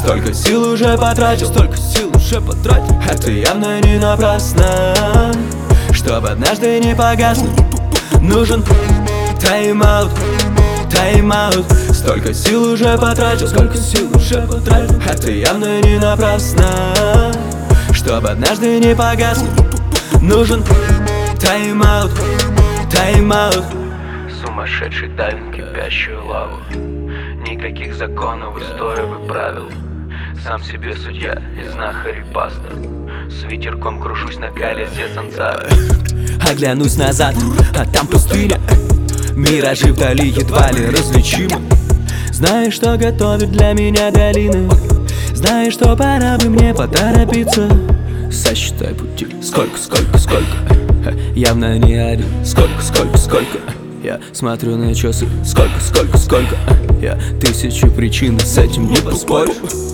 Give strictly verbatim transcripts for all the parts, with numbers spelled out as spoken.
Столько сил уже потратил, столько сил уже потратил. Это явно не напрасно, чтобы однажды не погаснуть. Нужен тайм-аут, тайм-аут. Столько сил уже потратил, сколько сил уже потратил. Это явно не напрасно, чтобы однажды не погаснуть. Нужен тайм-аут, тайм-аут. Сумасшедший дайвинг, кипящую лаву. Никаких законов, историй и правил. Сам себе судья и знахарь и пастор. С ветерком крушусь на колесе сансары. Оглянусь назад, а там пустыня. Миражи вдали едва ли различимы. Знаешь, что готовит для меня долины. Знаешь, что пора бы мне поторопиться. Сосчитай пути. Сколько, сколько, сколько. Явно не один. Сколько, сколько, сколько. Я смотрю на часы. Сколько, сколько, сколько. Я тысячу причин, с этим не поспорю.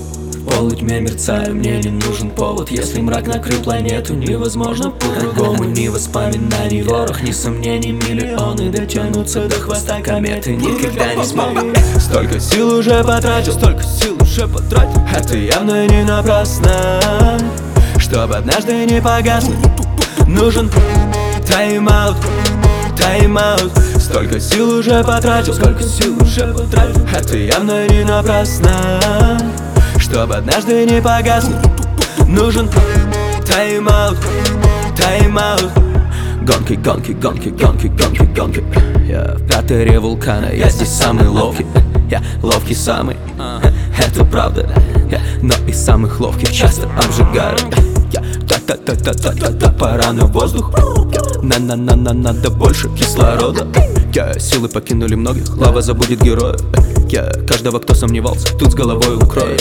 В полутьме мерцаю, мне не нужен повод. Если мрак накрыл планету, невозможно по-другому. Ни воспоминаний ворох, ни сомнений миллионы. Дотянуться до хвоста кометы никогда не смогу. Столько сил уже потратил, столько сил уже потратил. Это явно не напрасно, чтобы однажды не погаснуть. Нужен тайм-аут, тайм-аут. Столько сил уже потратил, сколько сил уже потратил. Это явно не напрасно, чтобы однажды не погаснуть. Нужен тайм-аут, тайм-аут. Гонки, гонки, гонки, гонки, гонки, гонки. Я в кратере вулкана, я здесь самый ловкий. Я ловкий самый, это правда. Я, но из самых ловких часто обжигаю. Я та-та-та-та-та-та-та, пора на воздух. На-на-на-на, надо больше кислорода. Я, силы покинули многих, лава забудет героя. Я каждого, кто сомневался, тут с головой укрою.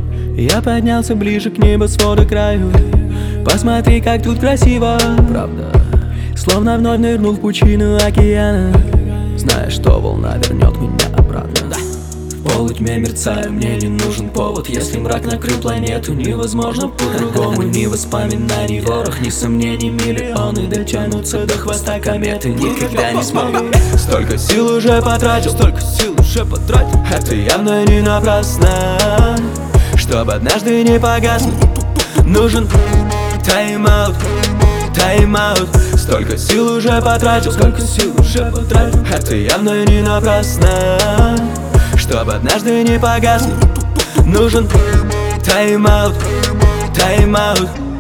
Я поднялся ближе к небосводу краю. Посмотри, как тут красиво, правда. Словно вновь нырнул в пучину океана. Знаешь, что волна вернет меня обратно. В полутьме мерцаю, мне не нужен повод. Если мрак накрыл планету, невозможно по-другому. Ни воспоминаний ворох, ни сомнений миллионы. Дотянуться до хвоста кометы никогда не смогу. Столько сил уже потратил, столько сил уже потратил. Это явно не напрасно, чтобы однажды не погаснуть. Нужен тайм-аут, тайм-аут. Столько сил уже потратил, сколько сил уже потратил. Это явно не напрасно, чтобы однажды не погаснуть. Нужен тайм-аут, тайм-аут.